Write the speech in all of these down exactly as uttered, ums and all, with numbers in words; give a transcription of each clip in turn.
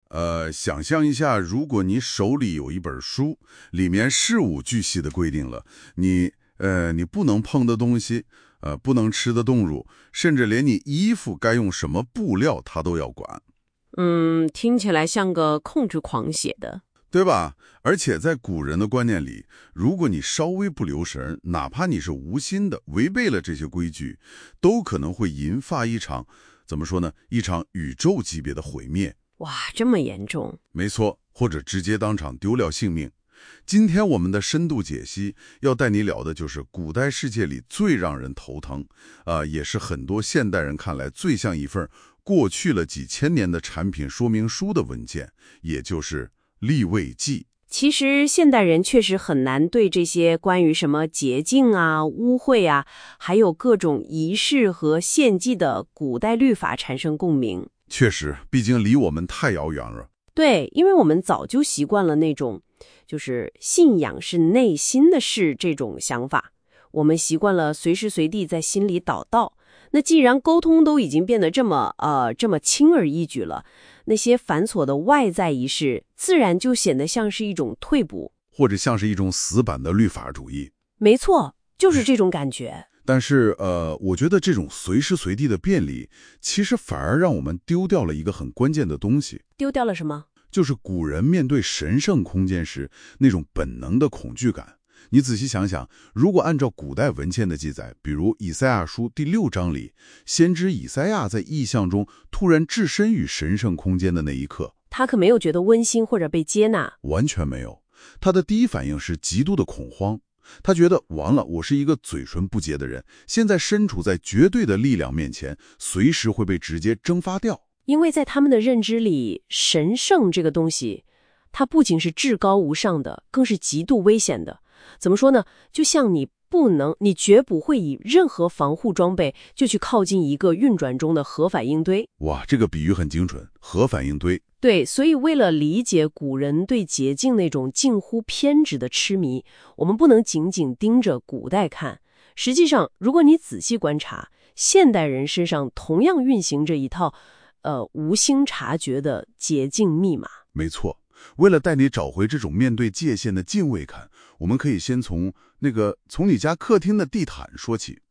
呃，想象一下，如果你手里有一本书，里面事无巨细的规定了你呃你不能碰的东西，呃不能吃的动物，甚至连你衣服该用什么布料，它都要管。 嗯，听起来像个控制狂写的。 对吧？而且在古人的观念里，如果你稍微不留神，哪怕你是无心的，违背了这些规矩，都可能会引发一场，怎么说呢？一场宇宙级别的毁灭。 哇，这么严重？ 没错，或者直接当场丢了性命。今天我们的深度解析要带你聊的就是古代世界里最让人头疼，啊、呃，也是很多现代人看来最像一份过去了几千年的产品说明书的文件，也就是立位记。 其实现代人确实很难对这些关于什么洁净啊、污秽啊，还有各种仪式和献祭的古代律法产生共鸣。 确实，毕竟离我们太遥远了。 对，因为我们早就习惯了那种就是信仰是内心的事这种想法，我们习惯了随时随地在心里祷告。那既然沟通都已经变得这么呃这么轻而易举了，那些繁琐的外在仪式自然就显得像是一种退步， 或者像是一种死板的律法主义。 没错，就是这种感觉。 但是呃，我觉得这种随时随地的便利，其实反而让我们丢掉了一个很关键的东西。 丢掉了什么？ 就是古人面对神圣空间时那种本能的恐惧感。你仔细想想，如果按照古代文献的记载，比如以赛亚书第六章里，先知以赛亚在异象中突然置身于神圣空间的那一刻， 他可没有觉得温馨或者被接纳， 完全没有。他的第一反应是极度的恐慌，他觉得完了，我是一个嘴唇不洁的人，现在身处在绝对的力量面前，随时会被直接蒸发掉。 因为在他们的认知里，神圣这个东西，它不仅是至高无上的，更是极度危险的。怎么说呢？就像你不能，你绝不会以任何防护装备就去靠近一个运转中的核反应堆。 哇，这个比喻很精准，核反应堆。 对，所以为了理解古人对洁净那种近乎偏执的痴迷，我们不能仅仅盯着古代看。实际上，如果你仔细观察，现代人身上同样运行着一套呃无心察觉的洁净密码。 没错。为了带你找回这种面对界限的敬畏感，我们可以先从那个从你家客厅的地毯说起。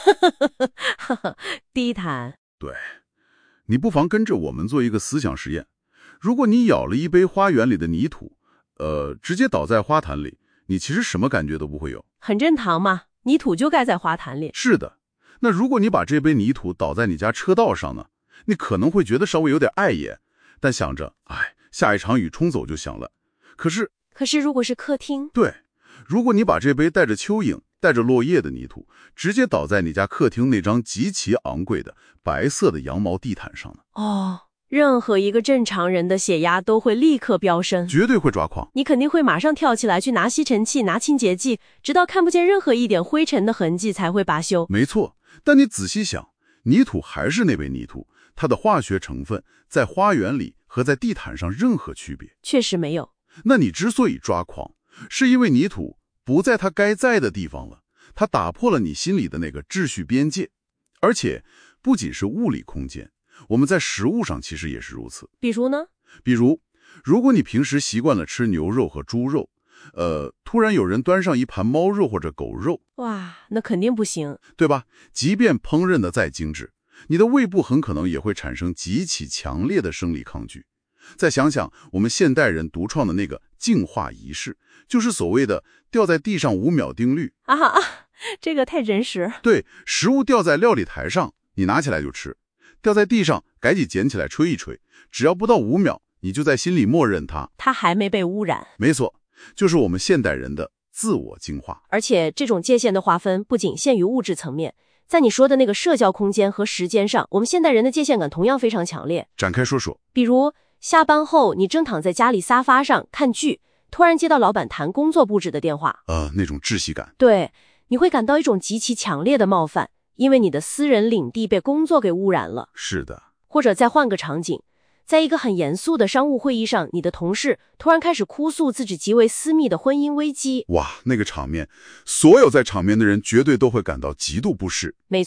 地毯？ 对，你不妨跟着我们做一个思想实验。如果你舀了一杯花园里的泥土，呃，直接倒在花坛里，你其实什么感觉都不会有。 很正常嘛，泥土就盖在花坛里。 是的。那如果你把这杯泥土倒在你家车道上呢？你可能会觉得稍微有点碍眼，但想着，哎，下一场雨冲走就行了。可是， 可是如果是客厅， 对，如果你把这杯带着蚯蚓、带着落叶的泥土，直接倒在你家客厅那张极其昂贵的白色的羊毛地毯上呢？ 哦，任何一个正常人的血压都会立刻飙升， 绝对会抓狂。 你肯定会马上跳起来去拿吸尘器、拿清洁剂，直到看不见任何一点灰尘的痕迹才会罢休。 没错，但你仔细想，泥土还是那杯泥土，它的化学成分在花园里和在地毯上任何区别？ 确实没有。 那你之所以抓狂，是因为泥土不在它该在的地方了，它打破了你心里的那个秩序边界。而且不仅是物理空间，我们在食物上其实也是如此。 比如呢？ 比如，如果你平时习惯了吃牛肉和猪肉，呃，突然有人端上一盘猫肉或者狗肉， 哇，那肯定不行， 对吧？即便烹饪的再精致，你的胃部很可能也会产生极其强烈的生理抗拒。再想想我们现代人独创的那个净化仪式，就是所谓的掉在地上五秒定律啊啊，这个太真实。 对，食物掉在料理台上，你拿起来就吃；掉在地上，赶紧捡起来吹一吹，只要不到五秒，你就在心里默认它， 它还没被污染。 没错，就是我们现代人的自我净化。 而且这种界限的划分不仅限于物质层面，在你说的那个社交空间和时间上，我们现代人的界限感同样非常强烈。 展开说说。 比如下班后你正躺在家里沙发上看剧，突然接到老板谈工作布置的电话， 呃，那种窒息感。 对，你会感到一种极其强烈的冒犯，因为你的私人领地被工作给污染了。 是的。 或者再换个场景，在一个很严肃的商务会议上，你的同事突然开始哭诉自己极为私密的婚姻危机。 哇，那个场面，所有在场面的人绝对都会感到极度不适。 没错，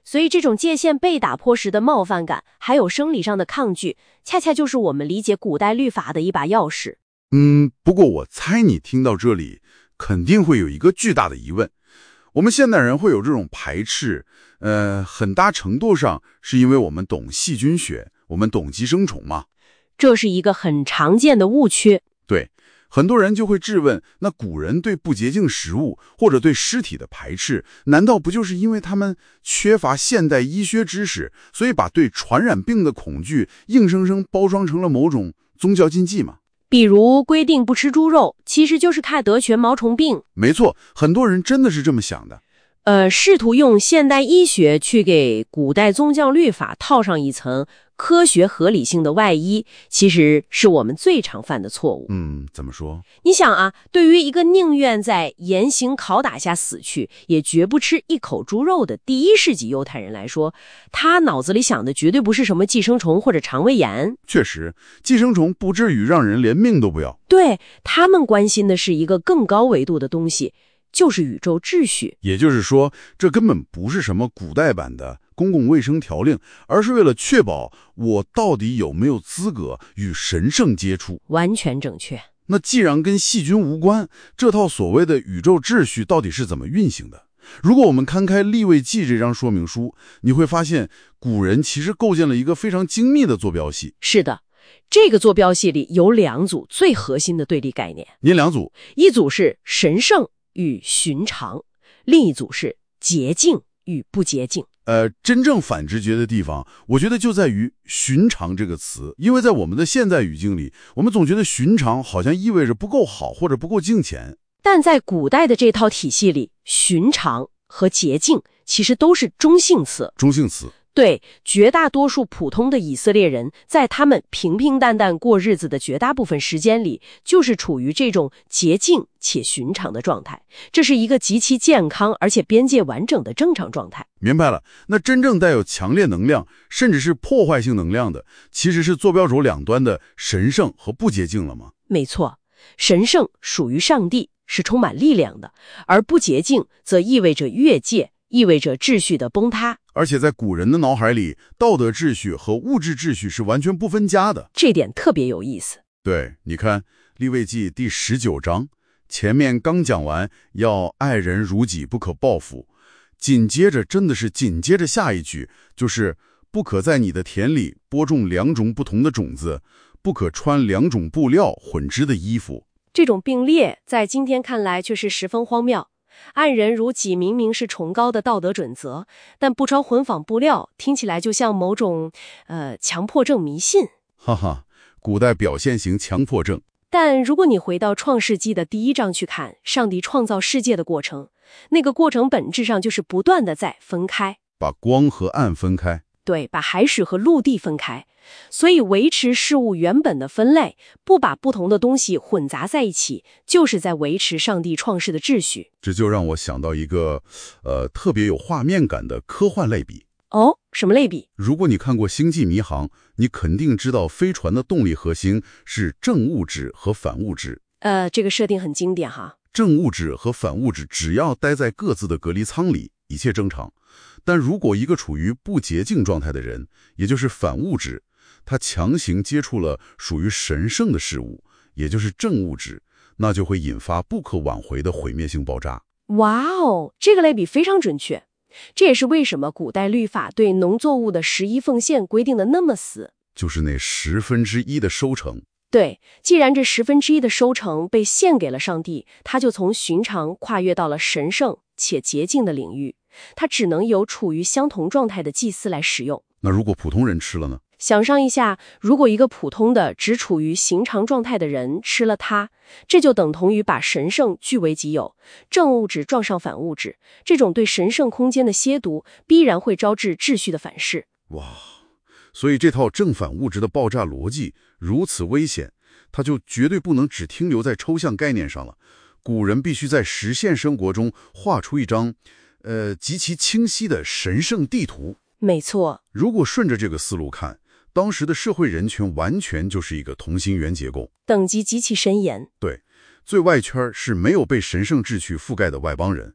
所以这种界限被打破时的冒犯感，还有生理上的抗拒，恰恰就是我们理解古代律法的一把钥匙。 嗯，不过我猜你听到这里，肯定会有一个巨大的疑问。我们现代人会有这种排斥，呃，很大程度上是因为我们懂细菌学，我们懂寄生虫嘛。 这是一个很常见的误区。 对，很多人就会质问，那古人对不洁净食物或者对尸体的排斥，难道不就是因为他们缺乏现代医学知识，所以把对传染病的恐惧硬生生包装成了某种宗教禁忌吗？ 比如规定不吃猪肉，其实就是怕得全毛虫病。 没错，很多人真的是这么想的。 呃，试图用现代医学去给古代宗教律法套上一层科学合理性的外衣，其实是我们最常犯的错误。 嗯，怎么说？ 你想啊，对于一个宁愿在严刑拷打下死去，也绝不吃一口猪肉的第一世纪犹太人来说，他脑子里想的绝对不是什么寄生虫或者肠胃炎。 确实，寄生虫不至于让人连命都不要。 对，他们关心的是一个更高维度的东西，就是宇宙秩序。 也就是说，这根本不是什么古代版的公共卫生条令，而是为了确保我到底有没有资格与神圣接触。 完全正确。 那既然跟细菌无关，这套所谓的宇宙秩序到底是怎么运行的？如果我们摊开《利未记》这张说明书，你会发现古人其实构建了一个非常精密的坐标系。 是的，这个坐标系里有两组最核心的对立概念。 您两组？ 一组是神圣与寻常，另一组是洁净与不洁净。 呃，真正反直觉的地方，我觉得就在于“寻常”这个词，因为在我们的现代语境里，我们总觉得寻常好像意味着不够好或者不够敬虔。 但在古代的这套体系里，寻常和洁净其实都是中性词。 中性词。 对，绝大多数普通的以色列人，在他们平平淡淡过日子的绝大部分时间里，就是处于这种洁净且寻常的状态。这是一个极其健康而且边界完整的正常状态。 明白了，那真正带有强烈能量，甚至是破坏性能量的，其实是坐标轴两端的神圣和不洁净了吗？ 没错，神圣属于上帝，是充满力量的，而不洁净则意味着越界，意味着秩序的崩塌。 而且在古人的脑海里，道德秩序和物质秩序是完全不分家的， 这点特别有意思。 对，你看利未记第十九章，前面刚讲完要爱人如己，不可报复，紧接着真的是紧接着下一句，就是不可在你的田里播种两种不同的种子，不可穿两种布料混织的衣服。 这种并列在今天看来却是十分荒谬。爱人如己明明是崇高的道德准则，但不穿混纺布料听起来就像某种呃强迫症迷信。 哈哈，古代表现型强迫症。 但如果你回到创世纪的第一章去看上帝创造世界的过程，那个过程本质上就是不断的在分开， 把光和暗分开。 对，把海水和陆地分开。所以维持事物原本的分类，不把不同的东西混杂在一起，就是在维持上帝创世的秩序。 这就让我想到一个呃特别有画面感的科幻类比。 哦，什么类比？ 如果你看过《星际迷航》，你肯定知道飞船的动力核心是正物质和反物质。 呃，这个设定很经典哈。 正物质和反物质只要待在各自的隔离舱里，一切正常。但如果一个处于不洁净状态的人，也就是反物质，他强行接触了属于神圣的事物，也就是正物质，那就会引发不可挽回的毁灭性爆炸。 哇哦，这个类比非常准确。这也是为什么古代律法对农作物的十一奉献规定的那么死， 就是那十分之一的收成。 对，既然这十分之一的收成被献给了上帝，他就从寻常跨越到了神圣且洁净的领域，他只能由处于相同状态的祭司来使用。 那如果普通人吃了呢？ 想象一下，如果一个普通的只处于寻常状态的人吃了它，这就等同于把神圣据为己有，正物质撞上反物质，这种对神圣空间的亵渎必然会招致秩序的反噬。 哇，所以这套正反物质的爆炸逻辑如此危险，它就绝对不能只停留在抽象概念上了。古人必须在实现生活中画出一张呃极其清晰的神圣地图。 没错， 如果顺着这个思路看，当时的社会人群完全就是一个同心圆结构， 等级极其森严。 对，最外圈是没有被神圣秩序覆盖的外邦人，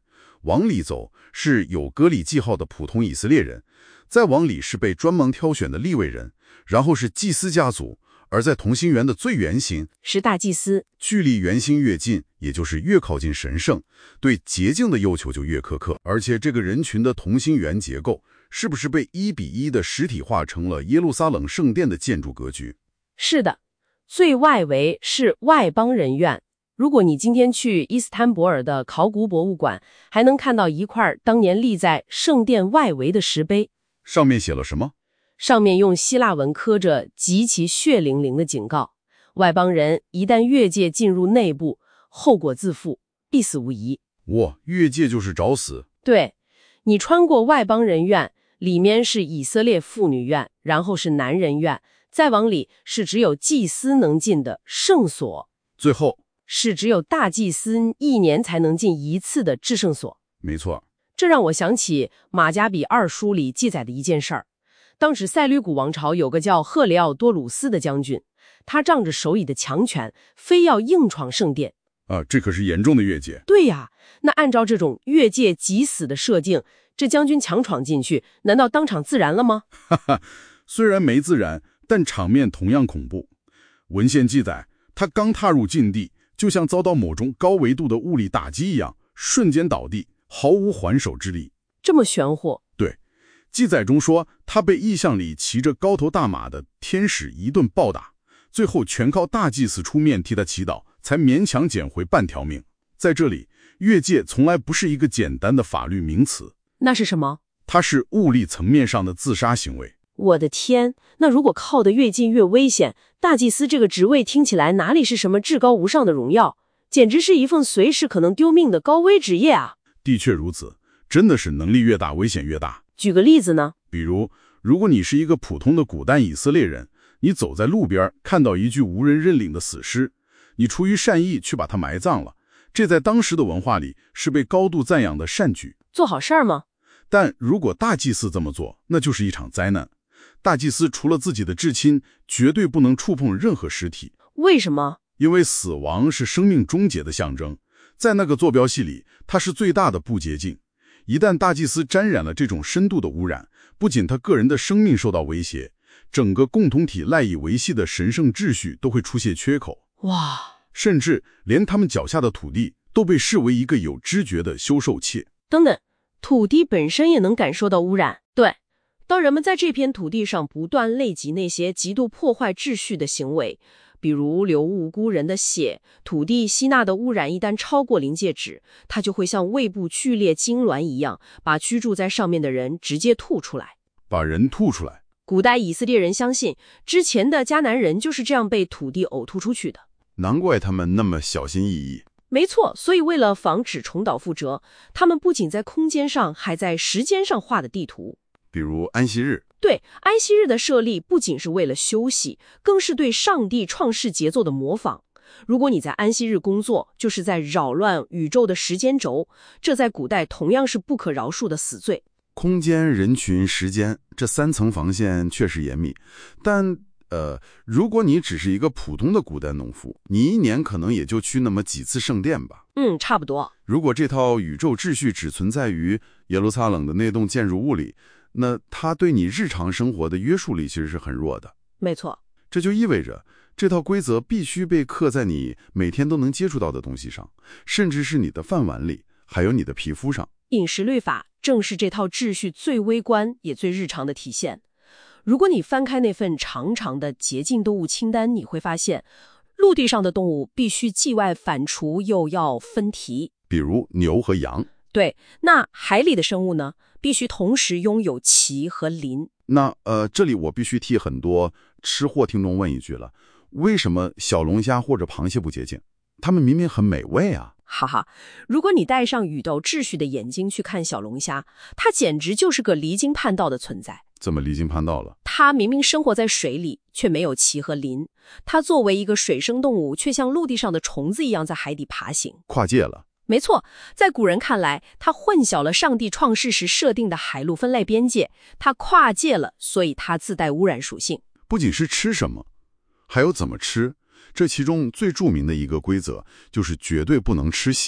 往里走是有割礼记号的普通以色列人，再往里是被专门挑选的利未人，然后是祭司家族，而在同心圆的最圆心是大祭司。 距离圆心越近，也就是越靠近神圣，对洁净的要求就越苛刻。而且这个人群的同心圆结构是不是被一比一的实体化成了耶路撒冷圣殿的建筑格局？ 是的，最外围是外邦人院。如果你今天去伊斯坦博尔的考古博物馆，还能看到一块当年立在圣殿外围的石碑， 上面写了什么？ 上面用希腊文刻着极其血淋淋的警告：外邦人一旦越界进入内部，后果自负，必死无疑。 哇，越界就是找死。 对，你穿过外邦人院，里面是以色列妇女院，然后是男人院，再往里是只有祭司能进的圣所， 最后是只有大祭司一年才能进一次的至圣所。 没错， 这让我想起马加比二书里记载的一件事儿。当时塞吕古王朝有个叫赫里奥多鲁斯的将军，他仗着手里的强权，非要硬闯圣殿。 啊，这可是严重的越界。 对呀，那按照这种越界即死的设定，这将军强闯进去，难道当场自燃了吗？ 哈哈，虽然没自燃，但场面同样恐怖。文献记载，他刚踏入禁地，就像遭到某种高维度的物理打击一样，瞬间倒地，毫无还手之力。 这么玄乎？ 对，记载中说，他被异象里骑着高头大马的天使一顿暴打，最后全靠大祭司出面替他祈祷，才勉强捡回半条命。在这里，越界从来不是一个简单的法律名词， 那是什么？ 它是物理层面上的自杀行为。 我的天，那如果靠得越近越危险，大祭司这个职位听起来哪里是什么至高无上的荣耀，简直是一份随时可能丢命的高危职业啊！ 的确如此，真的是能力越大，危险越大。 举个例子呢？ 比如，如果你是一个普通的古代以色列人，你走在路边看到一具无人认领的死尸，你出于善意去把它埋葬了，这在当时的文化里是被高度赞扬的善举， 做好事儿吗？ 但如果大祭司这么做，那就是一场灾难。大祭司除了自己的至亲，绝对不能触碰任何尸体。 为什么？ 因为死亡是生命终结的象征，在那个坐标系里，它是最大的不洁净。一旦大祭司沾染了这种深度的污染，不仅他个人的生命受到威胁，整个共同体赖以维系的神圣秩序都会出现缺口。 哇！ 甚至连他们脚下的土地都被视为一个有知觉的修受器。 等等，土地本身也能感受到污染？对。当人们在这片土地上不断累积那些极度破坏秩序的行为，比如流无辜人的血，土地吸纳的污染一旦超过临界值，它就会像胃部剧烈痉挛一样，把居住在上面的人直接吐出来。 把人吐出来？ 古代以色列人相信，之前的迦南人就是这样被土地呕吐出去的。 难怪他们那么小心翼翼。 没错，所以为了防止重蹈覆辙，他们不仅在空间上，还在时间上画的地图。 比如安息日。 对，安息日的设立不仅是为了休息，更是对上帝创世节奏的模仿。如果你在安息日工作，就是在扰乱宇宙的时间轴，这在古代同样是不可饶恕的死罪。 空间、人群、时间，这三层防线确实严密，但呃，如果你只是一个普通的古代农夫，你一年可能也就去那么几次圣殿吧。 嗯，差不多。 如果这套宇宙秩序只存在于耶路撒冷的那栋建筑物里，那它对你日常生活的约束力其实是很弱的。 没错， 这就意味着这套规则必须被刻在你每天都能接触到的东西上，甚至是你的饭碗里，还有你的皮肤上。 饮食律法正是这套秩序最微观也最日常的体现。如果你翻开那份长长的洁净动物清单，你会发现陆地上的动物必须既外反刍又要分蹄， 比如牛和羊。 对，那海里的生物呢，必须同时拥有鳍和鳞。 那呃，这里我必须替很多吃货听众问一句了，为什么小龙虾或者螃蟹不洁净？它们明明很美味啊。 哈哈，如果你戴上宇宙秩序的眼睛去看小龙虾，它简直就是个离经叛道的存在。 怎么离经叛道了？ 它明明生活在水里，却没有鳍和鳞。它作为一个水生动物，却像陆地上的虫子一样在海底爬行， 跨界了。 没错，在古人看来，它混淆了上帝创世时设定的海陆分类边界，它跨界了，所以它自带污染属性。 不仅是吃什么，还有怎么吃。这其中最著名的一个规则就是绝对不能吃血。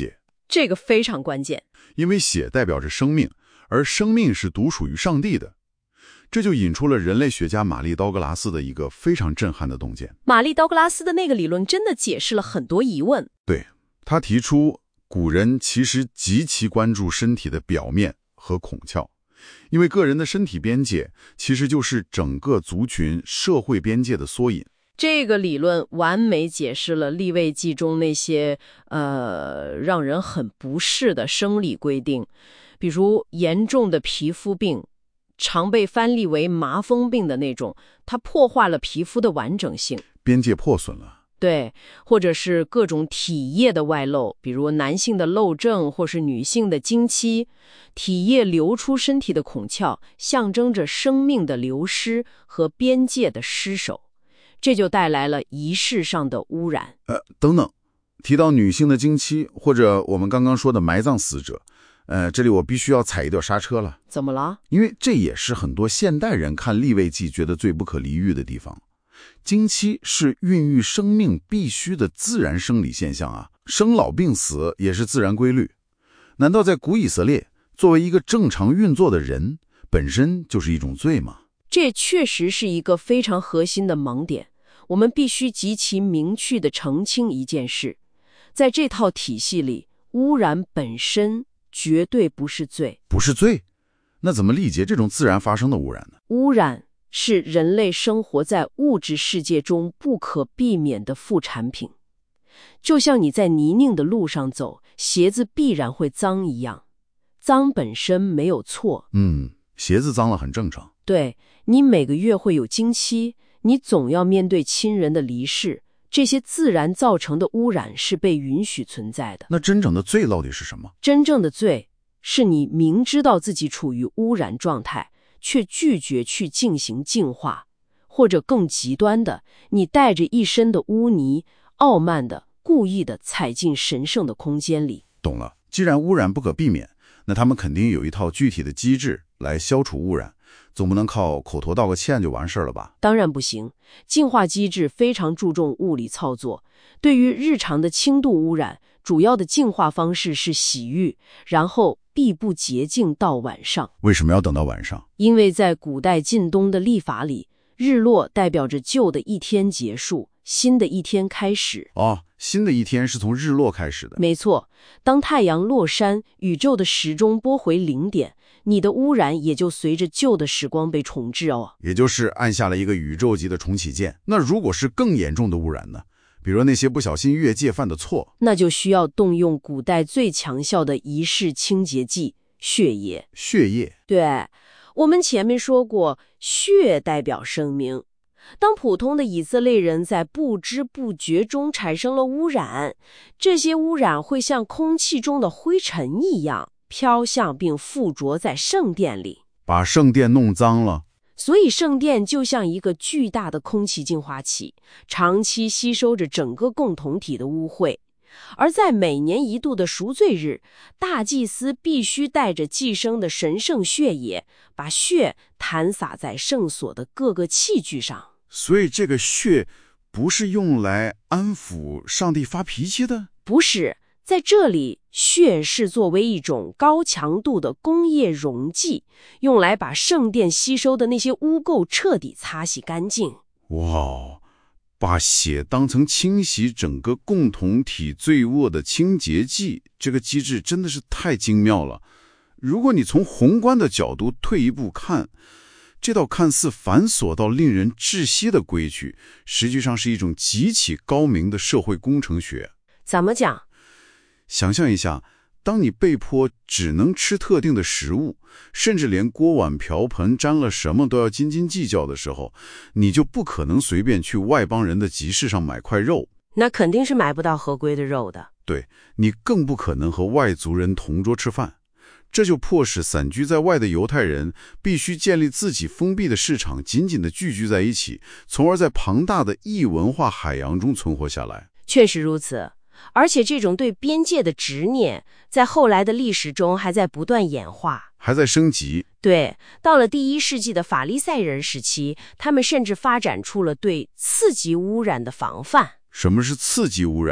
这个非常关键。 因为血代表着生命，而生命是独属于上帝的。这就引出了人类学家玛丽·道格拉斯的一个非常震撼的洞见。 玛丽·道格拉斯的那个理论真的解释了很多疑问。 对，他提出古人其实极其关注身体的表面和孔窍，因为个人的身体边界其实就是整个族群社会边界的缩影。 这个理论完美解释了利未记中那些呃让人很不适的生理规定，比如严重的皮肤病，常被翻译为麻风病的那种，它破坏了皮肤的完整性， 边界破损了。 对，或者是各种体液的外露，比如男性的漏症或是女性的经期，体液流出身体的孔窍，象征着生命的流失和边界的失守，这就带来了仪式上的污染。 呃，等等，提到女性的经期，或者我们刚刚说的埋葬死者，呃，这里我必须要踩一段刹车了。 怎么了？ 因为这也是很多现代人看利未记觉得最不可理喻的地方。经期是孕育生命必须的自然生理现象啊，生老病死也是自然规律。难道在古以色列，作为一个正常运作的人，本身就是一种罪吗？ 这确实是一个非常核心的盲点。我们必须极其明确地澄清一件事，在这套体系里，污染本身绝对不是罪。 不是罪？那怎么理解这种自然发生的污染呢？ 污染是人类生活在物质世界中不可避免的副产品，就像你在泥泞的路上走，鞋子必然会脏一样。脏本身没有错， 嗯，鞋子脏了很正常。 对，你每个月会有经期，你总要面对亲人的离世，这些自然造成的污染是被允许存在的。 那真正的罪到底是什么？ 真正的罪是你明知道自己处于污染状态，却拒绝去进行净化，或者更极端的，你带着一身的污泥，傲慢的、故意的踩进神圣的空间里。 懂了，既然污染不可避免，那他们肯定有一套具体的机制来消除污染，总不能靠口头道个歉就完事了吧？ 当然不行，净化机制非常注重物理操作。对于日常的轻度污染，主要的净化方式是洗浴，然后必不洁净到晚上。 为什么要等到晚上？ 因为在古代晋东的历法里，日落代表着旧的一天结束，新的一天开始。 哦，新的一天是从日落开始的。 没错，当太阳落山，宇宙的时钟拨回零点，你的污染也就随着旧的时光被重置哦。 也就是按下了一个宇宙级的重启键。那如果是更严重的污染呢？比如那些不小心越界犯的错， 那就需要动用古代最强效的仪式清洁剂——血液。 血液。 对，我们前面说过，血代表生命。当普通的以色列人在不知不觉中产生了污染，这些污染会像空气中的灰尘一样飘向并附着在圣殿里， 把圣殿弄脏了。 所以圣殿就像一个巨大的空气净化器，长期吸收着整个共同体的污秽。而在每年一度的赎罪日，大祭司必须带着寄生的神圣血液，把血弹洒在圣所的各个器具上。 所以这个血不是用来安抚上帝发脾气的？ 不是，在这里，血是作为一种高强度的工业溶剂，用来把圣殿吸收的那些污垢彻底擦洗干净。 哇，把血当成清洗整个共同体罪恶的清洁剂，这个机制真的是太精妙了。如果你从宏观的角度退一步看，这道看似繁琐到令人窒息的规矩，实际上是一种极其高明的社会工程学。 怎么讲？ 想象一下，当你被迫只能吃特定的食物，甚至连锅碗瓢盆沾了什么都要斤斤计较的时候，你就不可能随便去外邦人的集市上买块肉。 那肯定是买不到合规的肉的。 对，你更不可能和外族人同桌吃饭。这就迫使散居在外的犹太人必须建立自己封闭的市场，紧紧地聚居在一起，从而在庞大的异文化海洋中存活下来。 确实如此，而且这种对边界的执念，在后来的历史中还在不断演化， 还在升级。 对，到了第一世纪的法利赛人时期，他们甚至发展出了对次级污染的防范。 什么是次级污染？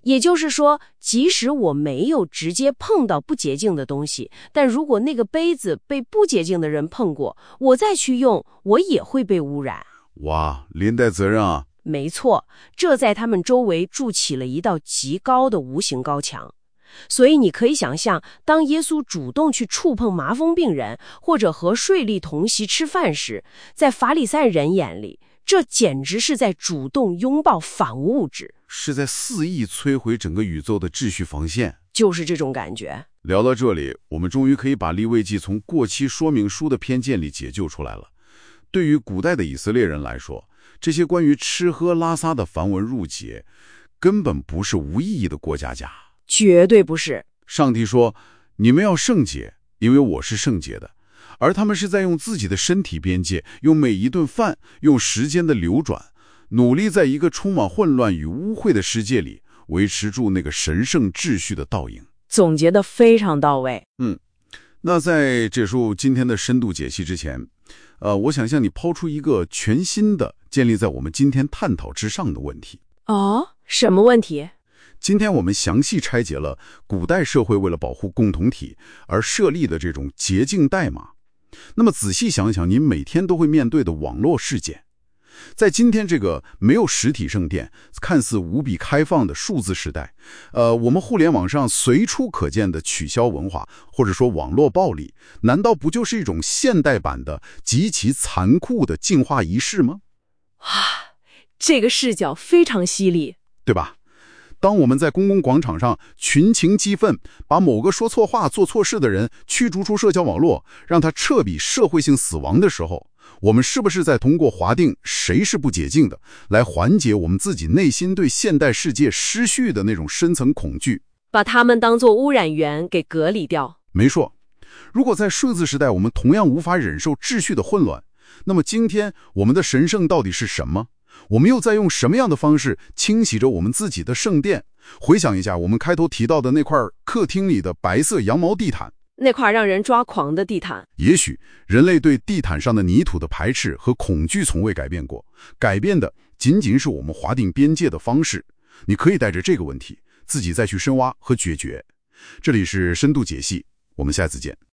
也就是说，即使我没有直接碰到不洁净的东西，但如果那个杯子被不洁净的人碰过，我再去用，我也会被污染。 哇，连带责任啊！ 没错，这在他们周围筑起了一道极高的无形高墙。所以你可以想象，当耶稣主动去触碰麻风病人，或者和税吏同席吃饭时，在法利赛人眼里，这简直是在主动拥抱反物质， 是在肆意摧毁整个宇宙的秩序防线， 就是这种感觉。 聊到这里，我们终于可以把利未记从过期说明书的偏见里解救出来了。对于古代的以色列人来说，这些关于吃喝拉撒的繁文缛节，根本不是无意义的过家家。 绝对不是。 上帝说，你们要圣洁，因为我是圣洁的。而他们是在用自己的身体边界，用每一顿饭，用时间的流转，努力在一个充满混乱与污秽的世界里，维持住那个神圣秩序的倒影。 总结得非常到位。 嗯，那在结束今天的深度解析之前，呃，我想向你抛出一个全新的、建立在我们今天探讨之上的问题。 哦，什么问题？ 今天我们详细拆解了古代社会为了保护共同体而设立的这种洁净代码。那么仔细想想，你每天都会面对的网络事件，在今天这个没有实体圣殿、看似无比开放的数字时代，呃，我们互联网上随处可见的取消文化，或者说网络暴力，难道不就是一种现代版的极其残酷的净化仪式吗？ 啊，这个视角非常犀利， 对吧？当我们在公共广场上群情激愤，把某个说错话、做错事的人驱逐出社交网络，让他彻底社会性死亡的时候，我们是不是在通过划定谁是不洁净的，来缓解我们自己内心对现代世界失序的那种深层恐惧， 把他们当作污染源给隔离掉？ 没错。如果在数字时代我们同样无法忍受秩序的混乱，那么今天我们的神圣到底是什么？我们又在用什么样的方式清洗着我们自己的圣殿？回想一下我们开头提到的那块客厅里的白色羊毛地毯， 那块让人抓狂的地毯。 也许人类对地毯上的泥土的排斥和恐惧从未改变过，改变的仅仅是我们划定边界的方式。你可以带着这个问题自己再去深挖和解决。这里是深度解析，我们下次见。